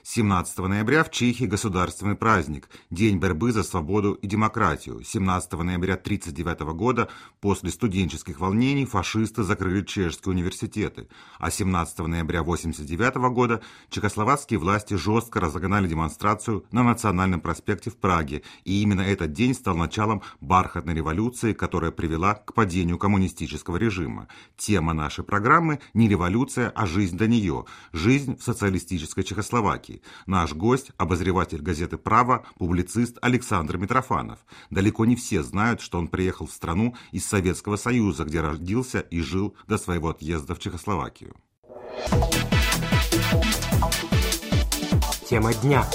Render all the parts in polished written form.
17 ноября в Чехии государственный праздник – День борьбы за свободу и демократию. 17 ноября 1939 года после студенческих волнений фашисты закрыли чешские университеты, а 17 ноября 1989 года чехословацкие власти жестко разогнали демонстрацию на Национальном проспекте в Праге, и именно этот день стал началом бархатной революции, которая привела к падению коммунистического режима. Тема нашей программы – не революция, а жизнь до нее, жизнь в социалистической Чехословакии. Наш гость – обозреватель газеты «Право», публицист Александр Митрофанов. Далеко не все знают, что он приехал в страну из Советского Союза, где родился и жил до своего отъезда в Чехословакию. Тема дня.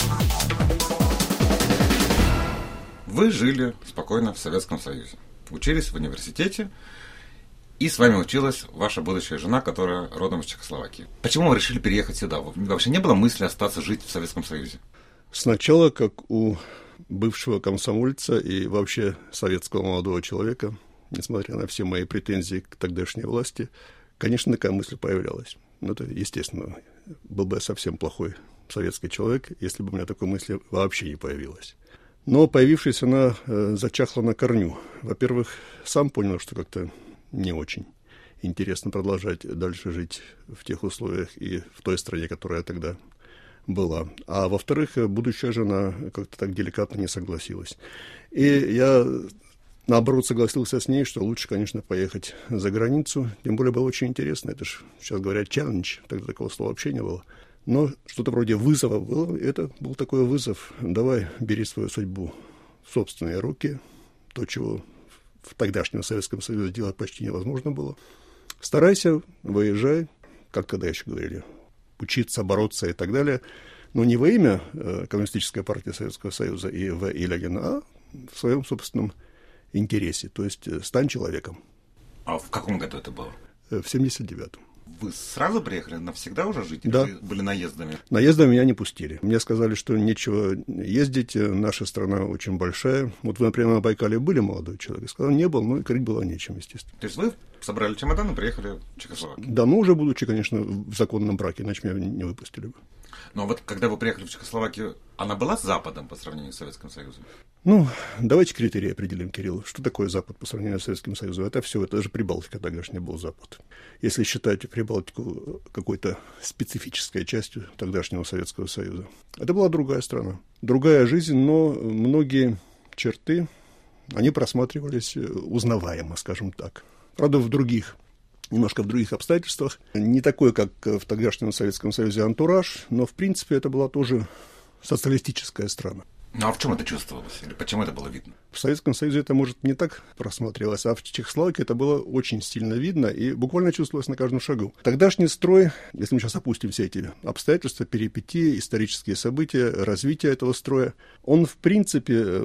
Вы жили спокойно в Советском Союзе, учились в университете, и с вами училась ваша будущая жена, которая родом из Чехословакии. Почему вы решили переехать сюда? Вообще не было мысли остаться жить в Советском Союзе? Сначала, как у бывшего комсомольца и вообще советского молодого человека, несмотря на все мои претензии к тогдашней власти, конечно, такая мысль появлялась. Ну, это, естественно, был бы я совсем плохой советский человек, если бы у меня такой мысли вообще не появилась. Но появившись, она зачахла на корню. Во-первых, сам понял, что как-то не очень интересно продолжать дальше жить в тех условиях и в той стране, которая тогда была. А во-вторых, будущая жена как-то так деликатно не согласилась. И я, наоборот, согласился с ней, что лучше, конечно, поехать за границу. Тем более было очень интересно. Это же, сейчас говорят, челлендж. Тогда такого слова вообще не было. Но что-то вроде вызова было. Это был такой вызов. Давай, бери свою судьбу в собственные руки. То, чего в тогдашнем Советском Союзе делать почти невозможно было. Старайся, выезжай, как тогда еще говорили, учиться, бороться и так далее. Но не во имя Коммунистической партии Советского Союза и В.И. Ленина, а в своем собственном интересе. То есть стань человеком. А в каком году это было? В 79-м. Вы сразу приехали навсегда уже жить? Да. Или были наездами? Наездами меня не пустили. Мне сказали, что нечего ездить, наша страна очень большая. Вот вы, например, на Байкале были, молодой человек? Я сказал, не был, но и говорить было нечем, естественно. То есть вы собрали чемодан и приехали в Чехословакию? Да, ну уже будучи, конечно, в законном браке, иначе меня не выпустили бы. Но вот когда вы приехали в Чехословакию, она была Западом по сравнению с Советским Союзом? Ну, давайте критерии определим, Кирилл. Что такое Запад по сравнению с Советским Союзом? Это все, это же Прибалтика тогдашняя был Запад. Если считать Прибалтику какой-то специфической частью тогдашнего Советского Союза. Это была другая страна. Другая жизнь, но многие черты, они просматривались узнаваемо, скажем так. Правда, немножко в других обстоятельствах. Не такой, как в тогдашнем Советском Союзе антураж, но, в принципе, это была тоже социалистическая страна. Ну, а в чем это чувствовалось? Или почему это было видно? В Советском Союзе это, может, не так просматривалось, а в Чехословакии это было очень сильно видно и буквально чувствовалось на каждом шагу. Тогдашний строй, если мы сейчас опустим все эти обстоятельства, перипетии, исторические события, развитие этого строя, он, в принципе,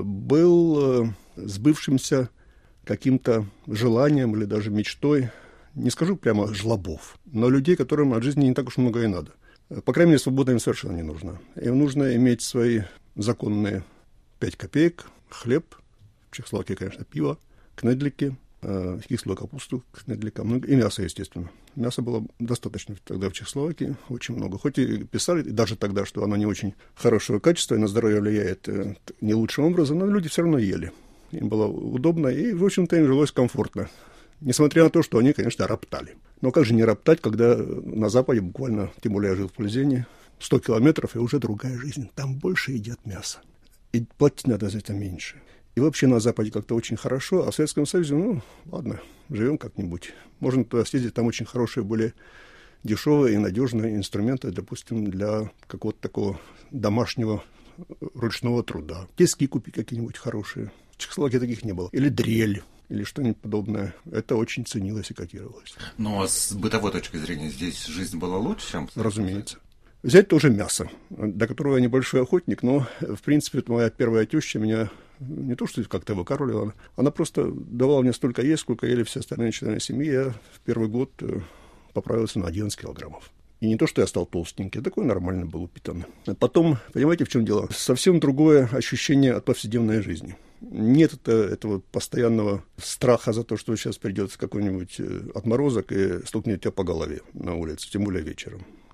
был сбывшимся каким-то желанием или даже мечтой, не скажу прямо жлобов, но людей, которым от жизни не так уж много и надо. По крайней мере, свобода им совершенно не нужна. Им нужно иметь свои законные 5 копеек, хлеб, в Чехословакии, конечно, пиво, кнедлики, кислую капусту к кнедликам, и мясо, естественно. Мяса было достаточно тогда в Чехословакии, очень много. Хоть и писали, даже тогда, что оно не очень хорошего качества и на здоровье влияет не лучшим образом, но люди все равно ели. Им было удобно, и, в общем-то, им жилось комфортно. Несмотря на то, что они, конечно, роптали. Но как же не роптать, когда на Западе буквально, тем более я жил в Пльзене, 100 километров, и уже другая жизнь. Там больше едят мясо. И платить надо за это меньше. И вообще на Западе как-то очень хорошо, а в Советском Союзе, ну, ладно, живем как-нибудь. Можно туда съездить, там очень хорошие, более дешевые и надежные инструменты, допустим, для какого-то такого домашнего ручного труда. Тиски купить какие-нибудь хорошие. В Чехословакии таких не было. Или дрель. Или что-нибудь подобное. Это очень ценилось и котировалось. Но с бытовой точки зрения здесь жизнь была лучше, чем... Разумеется. Взять тоже мясо, до которого я небольшой охотник, но, в принципе, моя первая теща меня не то что как-то выкармливала, она просто давала мне столько есть, сколько ели все остальные члены семьи. Я в первый год поправился на 11 килограммов. И не то, что я стал толстенький, такой нормально был упитанный. Потом, понимаете, в чем дело? Совсем другое ощущение от повседневной жизни. Нет этого постоянного страха за то, что сейчас придет какой-нибудь отморозок и стукнет тебя по голове на улице, тем более вечером.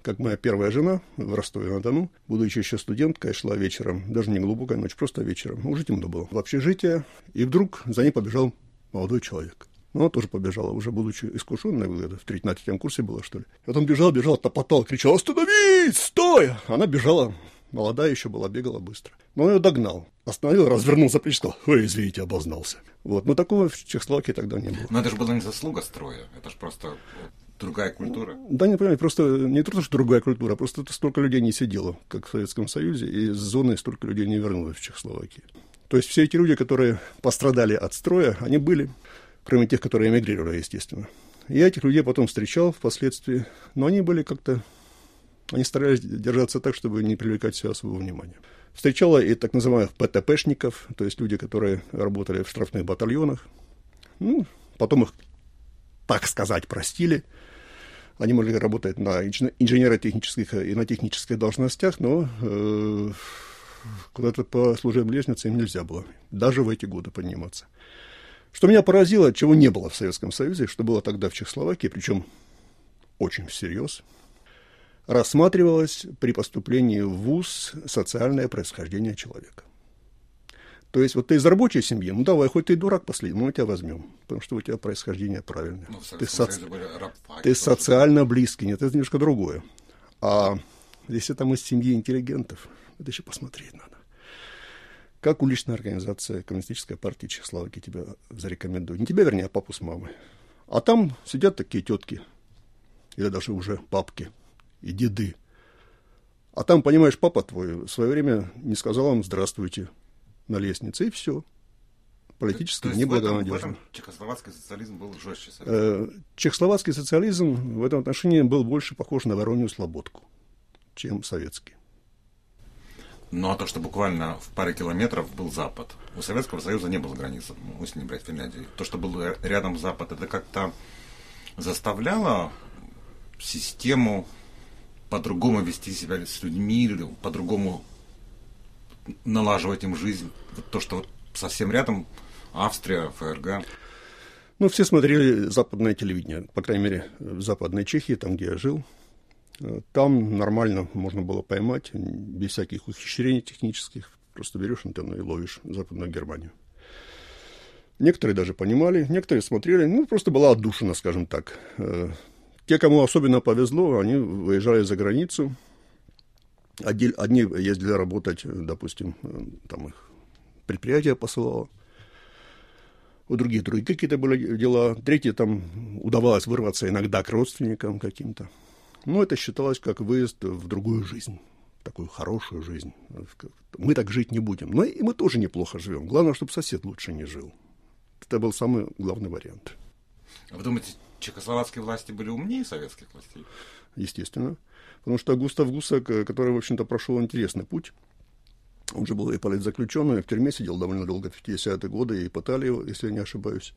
как моя первая жена в Ростове-на-Дону, будучи еще студенткой, шла вечером, даже не глубокая ночь, просто вечером, уже темно было, в общежитие, и вдруг за ней побежал молодой человек. Но она тоже побежала, уже будучи искушенной, на третьем курсе была, что ли. И вот он бежал, топотал, кричал: «Остановись! Стой!» Она бежала, молодая еще была, бегала быстро. Но он ее догнал, остановил, развернул за плечи, сказал: «Ой, извините, обознался». Вот. Но такого в Чехословакии тогда не было. Но это же была не заслуга строя, это же просто другая культура. Да, не понимаю, просто не то, что другая культура, просто столько людей не сидело, как в Советском Союзе, и с зоны столько людей не вернулось в Чехословакии. То есть все эти люди, которые пострадали от строя, они были, кроме тех, которые эмигрировали, естественно. Я этих людей потом встречал впоследствии, но они были как-то, они старались держаться так, чтобы не привлекать себя своего внимания. Встречала и так называемых ПТПшников, то есть люди, которые работали в штрафных батальонах. Ну, потом их, так сказать, простили. Они могли работать на инженерно-технических и на технических должностях, но куда-то по служебной лестнице им нельзя было, даже в эти годы подниматься. Что меня поразило, чего не было в Советском Союзе, что было тогда в Чехословакии, причем очень всерьез, рассматривалось при поступлении в вуз социальное происхождение человека. То есть вот ты из рабочей семьи, ну давай, хоть ты и дурак последний, мы тебя возьмем, потому что у тебя происхождение правильное. Ты социально близкий, нет, это немножко другое. А если там из семьи интеллигентов, это еще посмотреть надо. Как уличная организация Коммунистической партии Чехословакии тебя зарекомендует. Не тебя, вернее, а папу с мамой. А там сидят такие тетки, или даже уже бабки и деды. А там, понимаешь, папа твой в свое время не сказал вам «здравствуйте» на лестнице, и все. Политически неблагонадежно. В этом чехословацкий социализм был жестче. Чехословацкий социализм в этом отношении был больше похож на Воронью слободку, чем советский. Ну, а то, что буквально в паре километров был Запад. У Советского Союза не было границы, если не брать Финляндию. То, что был рядом Запад, это как-то заставляло систему по-другому вести себя с людьми, или по-другому налаживать им жизнь. То, что вот совсем рядом Австрия, ФРГ. Ну, все смотрели западное телевидение, по крайней мере, в Западной Чехии, там, где я жил. Там нормально можно было поймать, без всяких ухищрений технических. Просто берешь антенну и ловишь Западную Германию. Некоторые даже понимали, некоторые смотрели. Ну, просто была отдушина, скажем так. Те, кому особенно повезло, они выезжали за границу. Одни ездили работать, допустим, там их предприятие посылало. У других какие-то были дела. Третьи там удавалось вырваться иногда к родственникам каким-то. Но это считалось как выезд в другую жизнь, в такую хорошую жизнь. Мы так жить не будем. Но и мы тоже неплохо живем. Главное, чтобы сосед лучше не жил. Это был самый главный вариант. Вы думаете, чехословацкие власти были умнее советских властей? Естественно. Потому что Густав Гусак, который, в общем-то, прошел интересный путь, он же был и политзаключенный, в тюрьме сидел довольно долго, в 50-е годы, и пытали его, если я не ошибаюсь.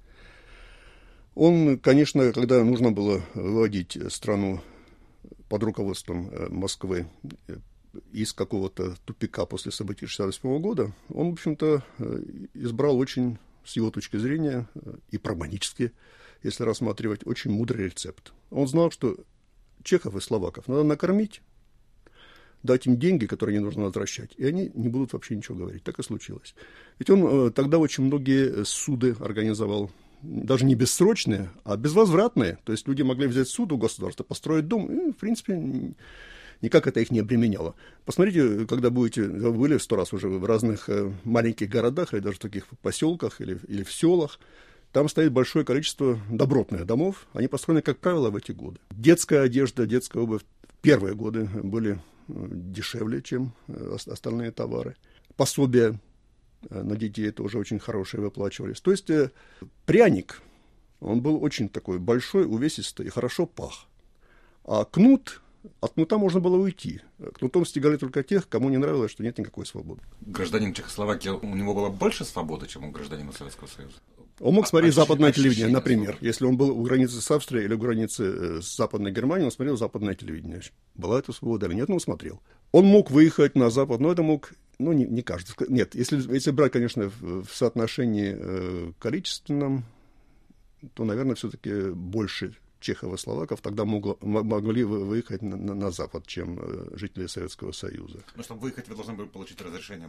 Он, конечно, когда нужно было выводить страну под руководством Москвы из какого-то тупика после событий 1968 года, он, в общем-то, избрал очень, с его точки зрения, и прагматически, если рассматривать, очень мудрый рецепт. Он знал, что чехов и словаков надо накормить, дать им деньги, которые не нужно возвращать, и они не будут вообще ничего говорить. Так и случилось. Ведь он тогда очень многие суды организовал, даже не бессрочные, а безвозвратные. То есть люди могли взять суд у государства, построить дом, и, в принципе, никак это их не обременяло. Посмотрите, когда вы были 100 раз уже в разных маленьких городах, или даже в таких поселках, или в селах, там стоит большое количество добротных домов, они построены, как правило, в эти годы. Детская одежда, детская обувь в первые годы были дешевле, чем остальные товары. Пособия на детей тоже очень хорошие выплачивались. То есть пряник, он был очень такой большой, увесистый и хорошо пах. А кнут, от кнута можно было уйти. Кнутом стегали только тех, кому не нравилось, что нет никакой свободы. Гражданин Чехословакии, у него было больше свободы, чем у гражданина Советского Союза? Он мог смотреть западное телевидение, например. Если он был у границы с Австрией или у границы с Западной Германией, он смотрел западное телевидение. Была это свобода или нет, но он смотрел. Он мог выехать на Запад, но это мог, не каждый. Нет, если брать, конечно, в соотношении количественном, то, наверное, все-таки больше чехов и словаков тогда могли выехать на Запад, чем жители Советского Союза. Но чтобы выехать, вы должны были получить разрешение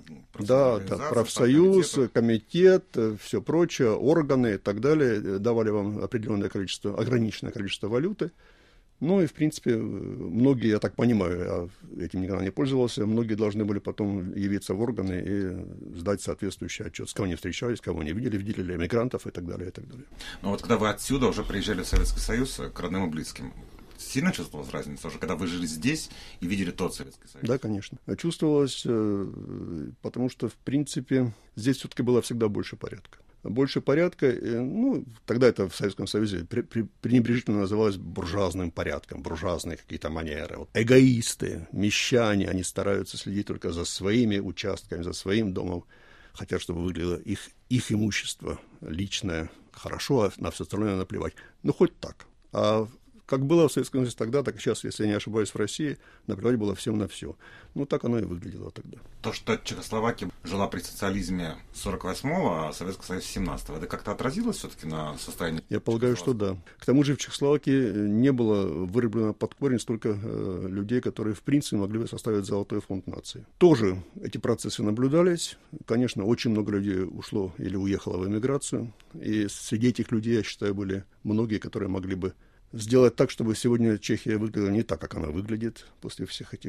профсоюз, комитет, все прочее, органы и так далее давали вам ограниченное количество валюты. Ну и, в принципе, многие, я так понимаю, я этим никогда не пользовался, многие должны были потом явиться в органы и сдать соответствующий отчет, с кого они встречались, кого не видели ли эмигрантов и так далее, и так далее. Но вот когда вы отсюда уже приезжали в Советский Союз к родным и близким, сильно чувствовалась разница уже, когда вы жили здесь и видели тот Советский Союз? Да, конечно. Чувствовалось, потому что, в принципе, здесь все-таки было всегда больше порядка. Больше порядка, ну, тогда это в Советском Союзе пренебрежительно называлось буржуазным порядком, буржуазные какие-то манеры. Вот. Эгоисты, мещане, они стараются следить только за своими участками, за своим домом, хотят, чтобы выглядело их имущество личное хорошо, а на все остальное наплевать. Ну, хоть так. А как было в Советском Союзе тогда, так и сейчас, если я не ошибаюсь, в России, наплевать было всем на все. Ну, так оно и выглядело тогда. То, что Чехословакия жила при социализме 48-го, а Советский Союз 17-го, это как-то отразилось все-таки на состоянии? Я полагаю, что да. К тому же в Чехословакии не было вырублено под корень столько людей, которые, в принципе, могли бы составить золотой фонд нации. Тоже эти процессы наблюдались. Конечно, очень много людей ушло или уехало в эмиграцию. И среди этих людей, я считаю, были многие, которые могли бы сделать так, чтобы сегодня Чехия выглядела не так, как она выглядит после всех этих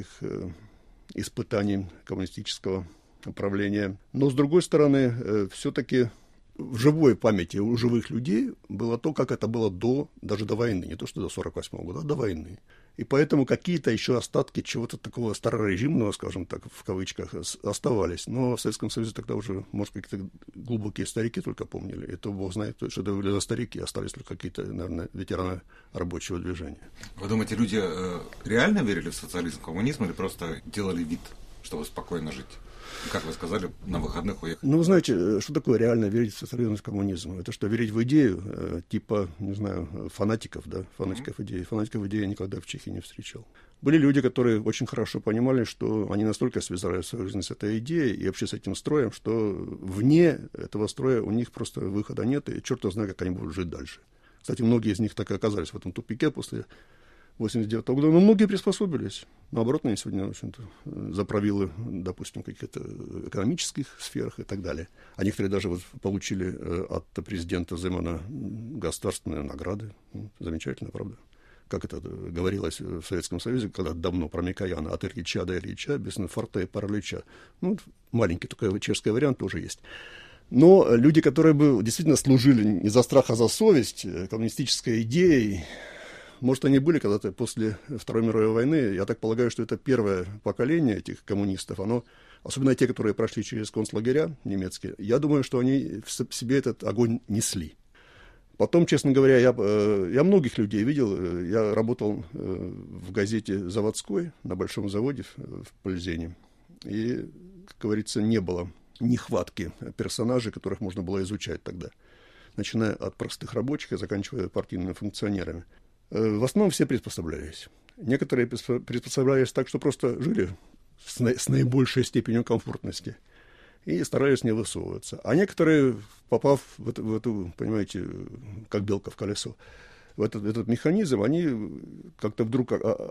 испытаний коммунистического правления. Но, с другой стороны, все-таки в живой памяти у живых людей было то, как это было даже до войны. Не то, что до 48-го года, а до войны. И поэтому какие-то еще остатки чего-то такого старорежимного, скажем так, в кавычках, оставались. Но в Советском Союзе тогда уже, может, какие-то глубокие старики только помнили. Это бог знает, что это были за старики, остались только какие-то, наверное, ветераны рабочего движения. Вы думаете, люди реально верили в социализм, коммунизм или просто делали вид, чтобы спокойно жить? И, как вы сказали, на выходных уехать? Ну, вы знаете, что такое реально верить в социализм и в коммунизм? Это что, верить в идею, типа, не знаю, фанатиков, да, фанатиков идеи. Фанатиков идеи я никогда в Чехии не встречал. Были люди, которые очень хорошо понимали, что они настолько связали свою жизнь с этой идеей и вообще с этим строем, что вне этого строя у них просто выхода нет, и черт знает, как они будут жить дальше. Кстати, многие из них так и оказались в этом тупике после 1989 года, но многие приспособились. Наоборот, они сегодня, в общем-то, заправилы, допустим, в каких-то экономических сферах и так далее. А некоторые даже вот получили от президента Земана государственные награды. Замечательно, правда? Как это говорилось в Советском Союзе, когда давно про Микояна, от Ильича до Ильича, без форте и паралича. Ну, маленький такой чешский вариант тоже есть. Но люди, которые бы действительно служили не за страх, а за совесть коммунистической идеей, может, они были когда-то после Второй мировой войны. Я так полагаю, что это первое поколение этих коммунистов. Оно, особенно те, которые прошли через концлагеря немецкие, я думаю, что они в себе этот огонь несли. Потом, честно говоря, я многих людей видел. Я работал в газете «Заводской» на большом заводе в Пльзене. И, как говорится, не было нехватки персонажей, которых можно было изучать тогда. Начиная от простых рабочих и заканчивая партийными функционерами. В основном все приспособлялись. Некоторые приспособлялись так, что просто жили с наибольшей степенью комфортности и старались не высовываться. А некоторые, попав в эту, понимаете, как белка в колесо, в этот механизм, они как-то вдруг,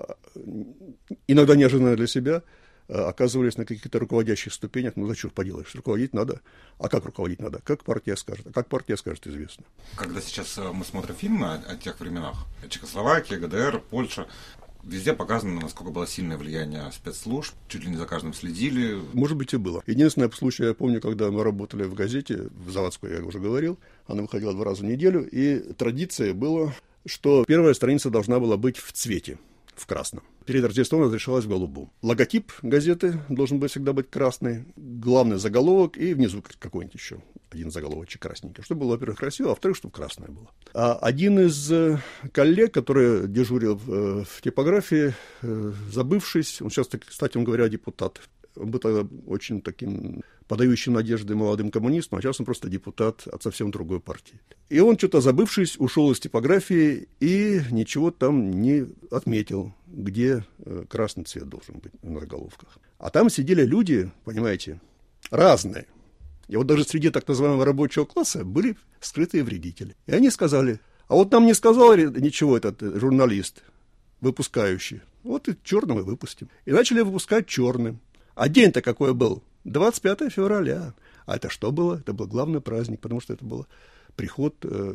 иногда неожиданно для себя, оказывались на каких-то руководящих ступенях. Ну, за что поделаешь, руководить надо. А как руководить надо? Как партия скажет. А как партия скажет, известно. Когда сейчас мы смотрим фильмы о тех временах, Чехословакия, ГДР, Польша, везде показано, насколько было сильное влияние спецслужб, чуть ли не за каждым следили. Может быть, и было. Единственный случай, я помню, когда мы работали в газете, в Заводской, я уже говорил, она выходила 2 раза в неделю, и традицией было, что первая страница должна была быть в цвете, в красном. Перед Рождеством разрешалось в голубом. Логотип газеты должен был всегда быть красный, главный заголовок и внизу какой-нибудь еще один заголовочек красненький, чтобы было, во-первых, красиво, а во-вторых, чтобы красное было. А один из коллег, который дежурил в типографии, забывшись, он сейчас, кстати говоря, депутат, он был тогда очень таким подающим надежды молодым коммунистам, а сейчас он просто депутат от совсем другой партии. И он, что-то забывшись, ушел из типографии и ничего там не отметил, где красный цвет должен быть на заголовках. А там сидели люди, понимаете, разные. И вот даже среди так называемого рабочего класса были скрытые вредители. И они сказали: А вот нам не сказал ничего этот журналист, выпускающий. Вот и черным и выпустим. И начали выпускать черным. А день-то какой был? 25 февраля. А это что было? Это был главный праздник, потому что это был приход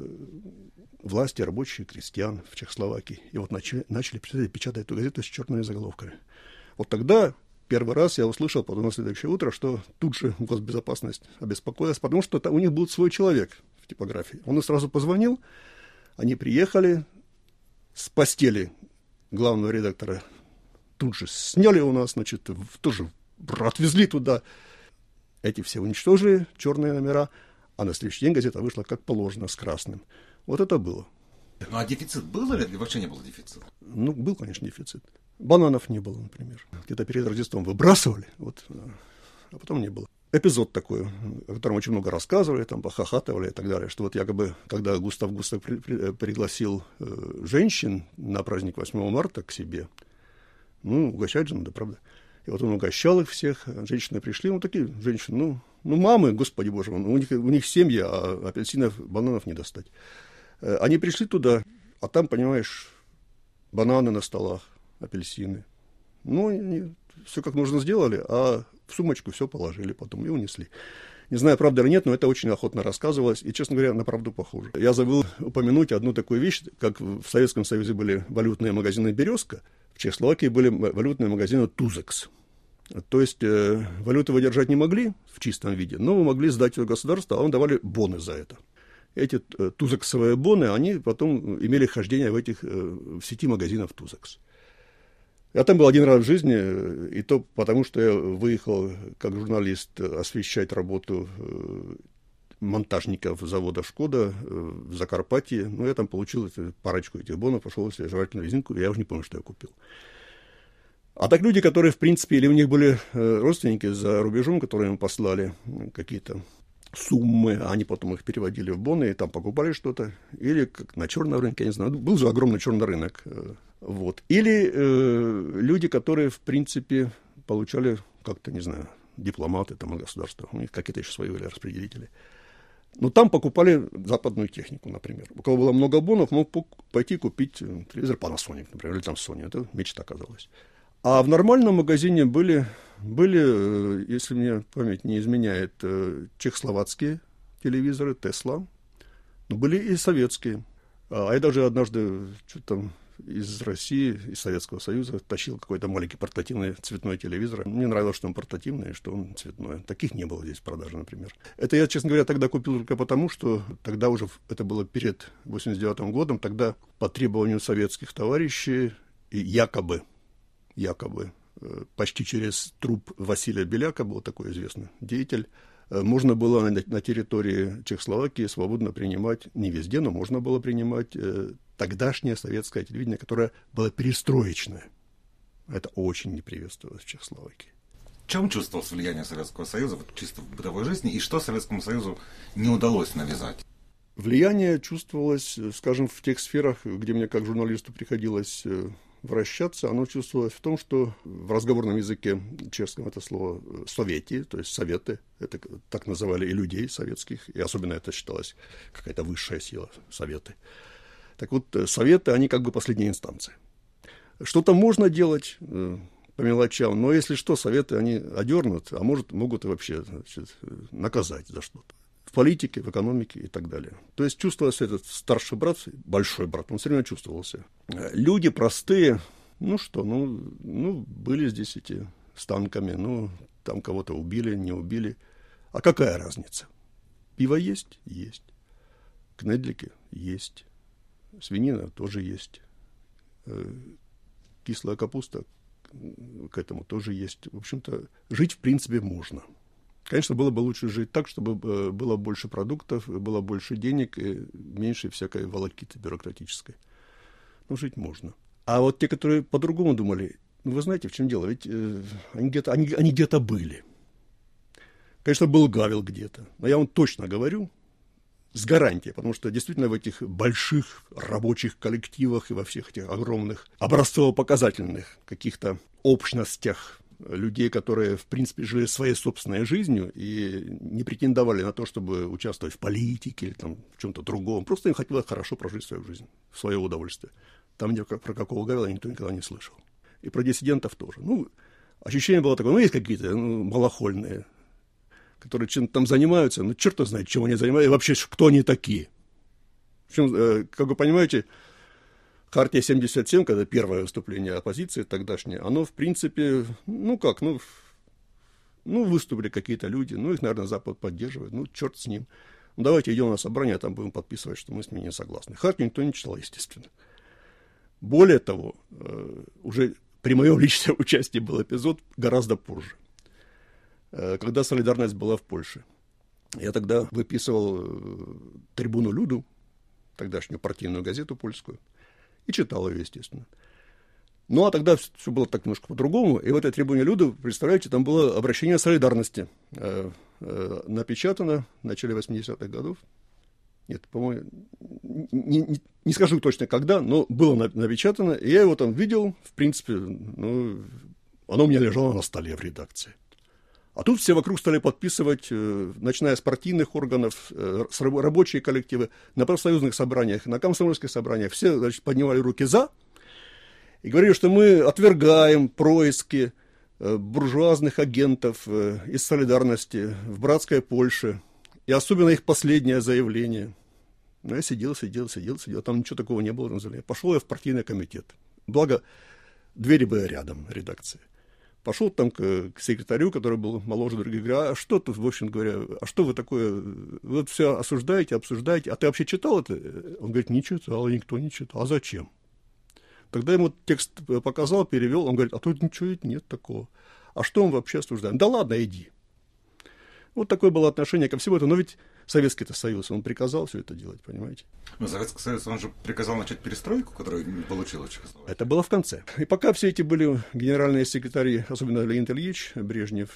власти рабочих и крестьян в Чехословакии. И вот начали печатать эту газету с черными заголовками. Вот тогда первый раз я услышал, потом на следующее утро, что тут же госбезопасность обеспокоилась, потому что у них был свой человек в типографии. Он и сразу позвонил, они приехали с постели главного редактора, тут же сняли у нас, значит, тоже отвезли туда. Эти все уничтожили, черные номера, а на следующий день газета вышла как положено, с красным. Вот это было. Ну, а дефицит был или вообще не было дефицита? Ну, был, конечно, дефицит. Бананов не было, например. Где-то перед Рождеством выбрасывали, вот, а потом не было. Эпизод такой, о котором очень много рассказывали, там, похохатывали и так далее, что вот якобы, когда Густав Густав пригласил женщин на праздник 8 марта к себе, ну, угощать же надо, правда. И вот он угощал их всех, женщины пришли, ну, такие женщины, ну мамы, господи боже мой, у них семьи, а апельсинов, бананов не достать. Они пришли туда, а там, понимаешь, бананы на столах, апельсины. Ну, они все как нужно сделали, а в сумочку все положили потом и унесли. Не знаю, правда или нет, но это очень охотно рассказывалось, и, честно говоря, на правду похоже. Я забыл упомянуть одну такую вещь, как в Советском Союзе были валютные магазины «Березка», в Чехословакии были валютные магазины «Тузекс». То есть валюты вы держать не могли в чистом виде, но вы могли сдать ее государству, а вам давали боны за это. Эти тузексовые боны, они потом имели хождение в сети магазинов «Тузекс». Я там был один раз в жизни, и то потому, что я выехал как журналист освещать работу монтажников завода «Шкода» в Закарпатье. Ну, я там получил парочку этих бонов, пошел себе жевательную резинку, и я уже не помню, что я купил. А так люди, которые, в принципе, или у них были родственники за рубежом, которые им послали какие-то суммы, а они потом их переводили в боны и там покупали что-то, или как на черном рынке, я не знаю, был же огромный черный рынок. Вот. Или люди, которые, в принципе, получали как-то, не знаю, дипломаты там от государства, у них какие-то еще свои были распределители. Но там покупали западную технику, например. У кого было много бонов, мог пойти купить телевизор Panasonic, например, или там Sony. Это мечта оказалась. А в нормальном магазине были, если мне память не изменяет, чехословацкие телевизоры, Tesla, но были и советские. А я даже однажды что-то там из России, из Советского Союза тащил какой-то маленький портативный цветной телевизор. Мне нравилось, что он портативный, что он цветной. Таких не было здесь в продаже, например. Это я, честно говоря, тогда купил только потому, что тогда уже, это было перед 1989 годом, тогда по требованию советских товарищей и якобы почти через труп Василия Беляка, был такой известный деятель, можно было на территории Чехословакии свободно принимать, не везде, но можно было принимать тогдашнее советское телевидение, которое было перестроечное. Это очень не приветствовалось в Чехословакии. В чем чувствовалось влияние Советского Союза чисто в бытовой жизни, и что Советскому Союзу не удалось навязать? Влияние чувствовалось, скажем, в тех сферах, где мне как журналисту приходилось вращаться, оно чувствовалось в том, что в разговорном языке чешском это слово «совети», то есть «советы», это так называли и людей советских, и особенно это считалось какая-то высшая сила, советы. Так вот, советы, они как бы последняя инстанция. Что-то можно делать по мелочам, но если что, советы, они одернут, а могут и вообще, значит, наказать за что-то. В политике, в экономике и так далее. То есть чувствовался этот старший брат, большой брат, он все время чувствовался. Люди простые, были здесь эти с танками, там кого-то убили, не убили. А какая разница? Пиво есть? Есть. Кнедлики? Есть. Свинина тоже есть. Кислая капуста к этому тоже есть. В общем-то, жить в принципе можно. Конечно, было бы лучше жить так, чтобы было больше продуктов, было больше денег и меньше всякой волокиты бюрократической. Но жить можно. А вот те, которые по-другому думали, вы знаете, в чем дело? Ведь они где-то были. Конечно, был Гавел где-то. Но я вам точно говорю, с гарантией, потому что действительно в этих больших рабочих коллективах и во всех этих огромных образцово-показательных каких-то общностях людей, которые, в принципе, жили своей собственной жизнью и не претендовали на то, чтобы участвовать в политике или там, в чем-то другом. Просто им хотелось хорошо прожить свою жизнь, в свое удовольствие. Там, где про какого Гавела никто никогда не слышал. И про диссидентов тоже. Ну, ощущение было такое, есть какие-то малохольные, которые чем-то там занимаются, черт знает, чем они занимаются, и вообще, кто они такие. Причем, как вы понимаете, Хартия 77, когда первое выступление оппозиции тогдашнее, оно, в принципе, выступили какие-то люди, их, наверное, Запад поддерживает, черт с ним. Давайте идем на собрание, там будем подписывать, что мы с ними не согласны. Хартию никто не читал, естественно. Более того, уже при моем личном участии был эпизод гораздо позже, когда солидарность была в Польше. Я тогда выписывал «Трибуну Люду», тогдашнюю партийную газету польскую, и читал ее, естественно. Ну, а тогда все было так немножко по-другому. И в этой «Трибуне Люду», представляете, там было обращение солидарности. Напечатано в начале 80-х годов. Нет, по-моему, не скажу точно когда, но было напечатано. И я его там видел, в принципе, оно у меня лежало на столе в редакции. А тут все вокруг стали подписывать, начиная с партийных органов, с рабочие коллективы, на профсоюзных собраниях, на комсомольских собраниях. Все, значит, поднимали руки «за» и говорили, что мы отвергаем происки буржуазных агентов из солидарности в братской Польше. И особенно их последнее заявление. Но я сидел, а там ничего такого не было. Пошел я в партийный комитет. Благо, двери были рядом редакции. Пошел там к секретарю, который был моложе других, говорю, а что тут, в общем говоря, а что вы такое, вы вот все осуждаете, обсуждаете, а ты вообще читал это? Он говорит, не читал, никто не читал, а зачем? Тогда ему текст показал, перевел, он говорит, а тут ничего нет такого. А что он вообще осуждает? Да ладно, иди. Вот такое было отношение ко всему этому, но ведь Советский-то Союз, он приказал все это делать, понимаете? Но Советский Союз, он же приказал начать перестройку, которую не получила Чехословакия. Это было в конце. И пока все эти были генеральные секретари, особенно Леонид Ильич Брежнев,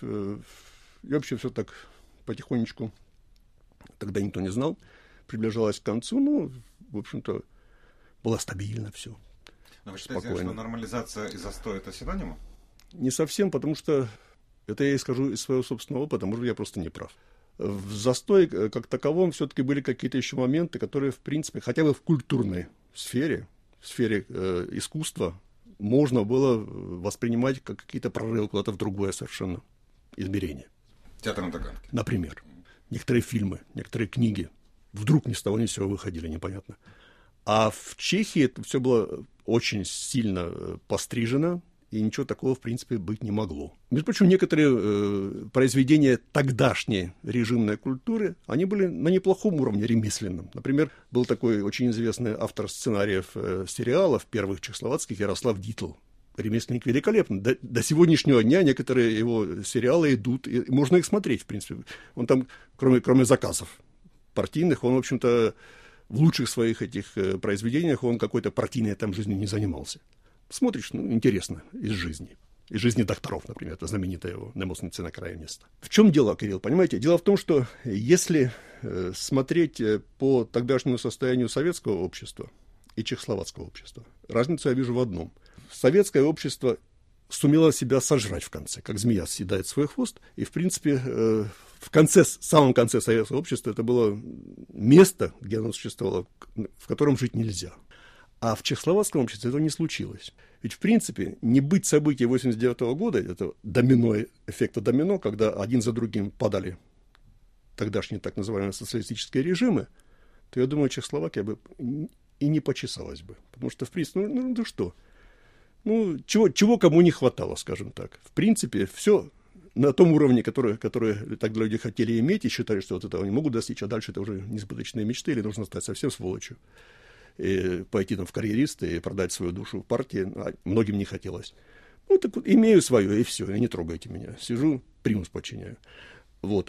и вообще все так потихонечку, тогда никто не знал, приближалось к концу, в общем-то, было стабильно все. Но вы считаете, что нормализация и застой — это синонимы? Не совсем, потому что, это я и скажу из своего собственного опыта, может быть, я просто не прав. В застой как таковом все-таки были какие-то еще моменты, которые, в принципе, хотя бы в культурной сфере, в сфере искусства, можно было воспринимать как какие-то прорывы куда-то в другое совершенно измерение. Театр на Таганке. Например. Некоторые фильмы, некоторые книги вдруг ни с того ни с сего выходили, непонятно. А в Чехии это все было очень сильно пострижено, и ничего такого, в принципе, быть не могло. Между прочим, некоторые произведения тогдашней режимной культуры, они были на неплохом уровне ремесленном. Например, был такой очень известный автор сценариев сериалов первых чехословацких Ярослав Дитл. Ремесленник великолепный. До сегодняшнего дня некоторые его сериалы идут, и можно их смотреть, в принципе. Он там, кроме заказов партийных, он, в общем-то, в лучших своих этих произведениях он какой-то партийной там жизнью не занимался. Смотришь, интересно, из жизни докторов, например, это знаменитая его «Немощница на краю места». В чем дело, Кирилл, понимаете? Дело в том, что если смотреть по тогдашнему состоянию советского общества и чехословацкого общества, разницу я вижу в одном. Советское общество сумело себя сожрать в конце, как змея съедает свой хвост, и, в принципе, в самом конце советского общества это было место, где оно существовало, в котором жить нельзя. А в чехословацком обществе этого не случилось. Ведь, в принципе, не быть событий 1989 года, это эффекта домино, когда один за другим падали тогдашние так называемые социалистические режимы, то, я думаю, Чехословакия бы и не почесалась бы. Потому что, в принципе, чего кому не хватало, скажем так. В принципе, все на том уровне, который тогда люди хотели иметь и считали, что вот этого не могут достичь, а дальше это уже несбыточные мечты, или нужно стать совсем сволочью. И пойти там в карьеристы и продать свою душу в партии, многим не хотелось. Так вот, имею свое, и все, и не трогайте меня. Сижу, примус подчиняю. Вот.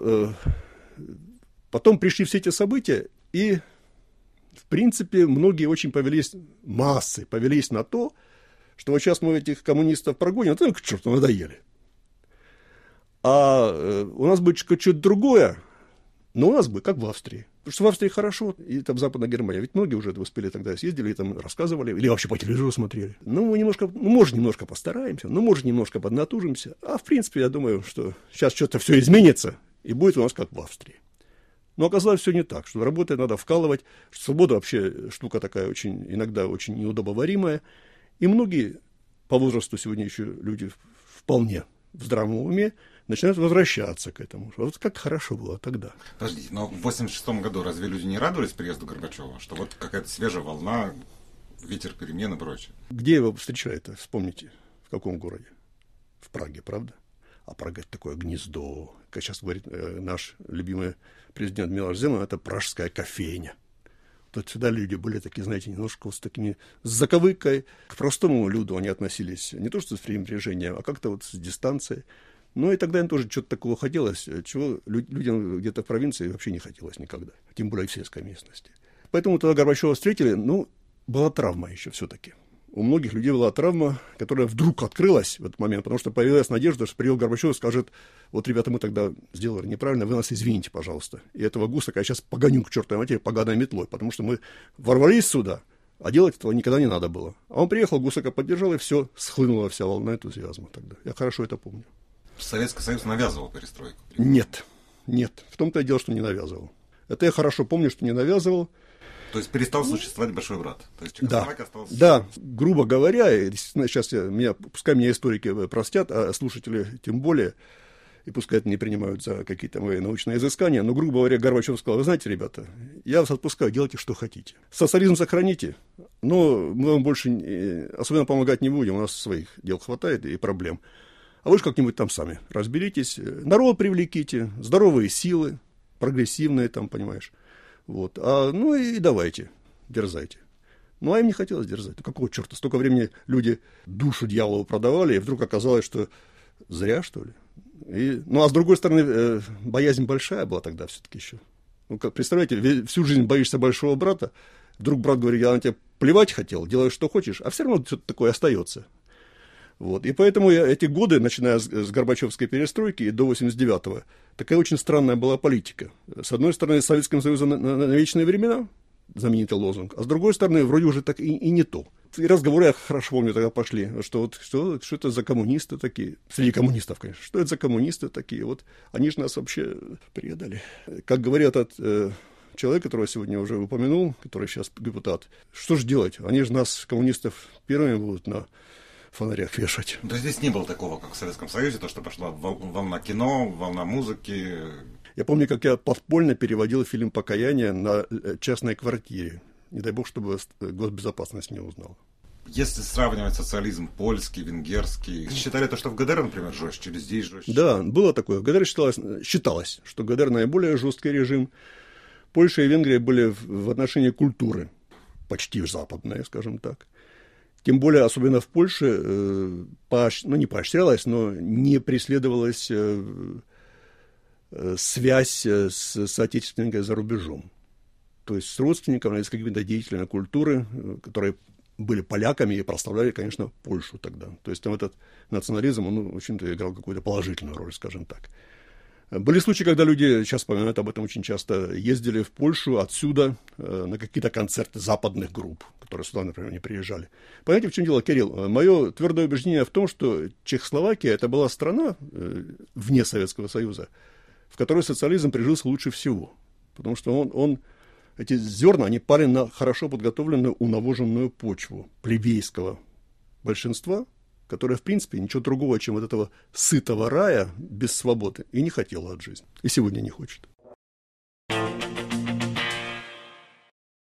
Потом пришли все эти события, и, в принципе, многие очень повелись на то, что вот сейчас мы этих коммунистов прогоним, к черту, надоели. А у нас будет что-то другое, но у нас будет, как в Австрии. Потому что в Австрии хорошо, и там Западная Германия. Ведь многие уже успели тогда съездили, и там рассказывали, или вообще по телевизору смотрели. Ну, мы немножко, может, немножко постараемся, может, немножко поднатужимся. А в принципе, я думаю, что сейчас что-то все изменится, и будет у нас как в Австрии. Но оказалось все не так, что работать надо вкалывать, что свобода вообще штука такая очень, иногда очень неудобоваримая. И многие по возрасту сегодня еще люди вполне в здравом уме начинают возвращаться к этому. Вот как хорошо было тогда. Подождите, но в 1986 году разве люди не радовались приезду Горбачева? Что вот какая-то свежая волна, ветер перемен и прочее. Где его встречали-то? Вспомните, в каком городе? В Праге, правда? А Прага — это такое гнездо. Как сейчас говорит наш любимый президент Милош Земан, это пражская кофейня. Вот сюда люди были такие, знаете, немножко с такими, с заковыкой. К простому люду они относились не то что с пренебрежением, а как-то вот с дистанцией. Ну и тогда им тоже что-то такого хотелось, чего людям где-то в провинции вообще не хотелось никогда. Тем более в сельской местности. Поэтому тогда Горбачева встретили, была травма еще все-таки. У многих людей была травма, которая вдруг открылась в этот момент, потому что появилась надежда, что приехал Горбачев и скажет: вот, ребята, мы тогда сделали неправильно, вы нас извините, пожалуйста. И этого Гусака я сейчас погоню к чертовой матери поганой метлой, потому что мы ворвались сюда, а делать этого никогда не надо было. А он приехал, Гусака поддержал, и все, схлынула вся волна энтузиазма тогда. Я хорошо это помню. Советский Союз навязывал перестройку? Нет. В том-то и дело, что не навязывал. Это я хорошо помню, что не навязывал. То есть перестал существовать большой брат. То есть Чехословакия осталась... Да, грубо говоря, сейчас пускай меня историки простят, а слушатели тем более, и пускай это не принимают за какие-то мои научные изыскания, но, грубо говоря, Горбачев сказал: вы знаете, ребята, я вас отпускаю, делайте, что хотите. Социализм сохраните, но мы вам больше особенно помогать не будем, у нас своих дел хватает и проблем. А вы же как-нибудь там сами разберитесь, народ привлеките, здоровые силы, прогрессивные там, понимаешь. Вот. И давайте, дерзайте. А им не хотелось дерзать. Какого черта? Столько времени люди душу дьяволу продавали, и вдруг оказалось, что зря, что ли. А с другой стороны, боязнь большая была тогда все-таки еще. Представляете, всю жизнь боишься большого брата, вдруг брат говорит: я на тебя плевать хотел, делай, что хочешь, а все равно что-то такое остается. Вот. И поэтому эти годы, начиная с Горбачевской перестройки и до 89-го, такая очень странная была политика. С одной стороны, Советским Союзом на вечные времена, знаменитый лозунг, а с другой стороны, вроде уже так и не то. И разговоры, я хорошо помню, тогда пошли, что это за коммунисты такие, среди коммунистов, конечно, что это за коммунисты такие, вот они же нас вообще предали. Как говорят этот человек, которого я сегодня уже упомянул, который сейчас депутат, что же делать? Они же нас, коммунистов, первыми будут на фонарях вешать. Да здесь не было такого, как в Советском Союзе, то, что пошла волна кино, волна музыки. Я помню, как я подпольно переводил фильм «Покаяние» на частной квартире. Не дай бог, чтобы госбезопасность не узнала. Если сравнивать социализм польский, венгерский, считали то, что в ГДР, например, жестче, или здесь жестче? Да, было такое. В ГДР считалось, что ГДР наиболее жесткий режим. Польша и Венгрия были в отношении культуры почти западные, скажем так. Тем более, особенно в Польше, не поощрялась, но не преследовалась связь с соотечественниками за рубежом. То есть с родственниками, с какими-то деятелями культуры, которые были поляками и прославляли, конечно, Польшу тогда. То есть там этот национализм, он, в общем-то, играл какую-то положительную роль, скажем так. Были случаи, когда люди, сейчас вспоминают об этом очень часто, ездили в Польшу отсюда на какие-то концерты западных групп, которые сюда, например, не приезжали. Понимаете, в чем дело, Кирилл? Мое твердое убеждение в том, что Чехословакия — это была страна вне Советского Союза, в которой социализм прижился лучше всего. Потому что эти зерна, они пали на хорошо подготовленную унавоженную почву плебейского большинства, которая, в принципе, ничего другого, чем вот этого сытого рая без свободы, и не хотела от жизни. И сегодня не хочет.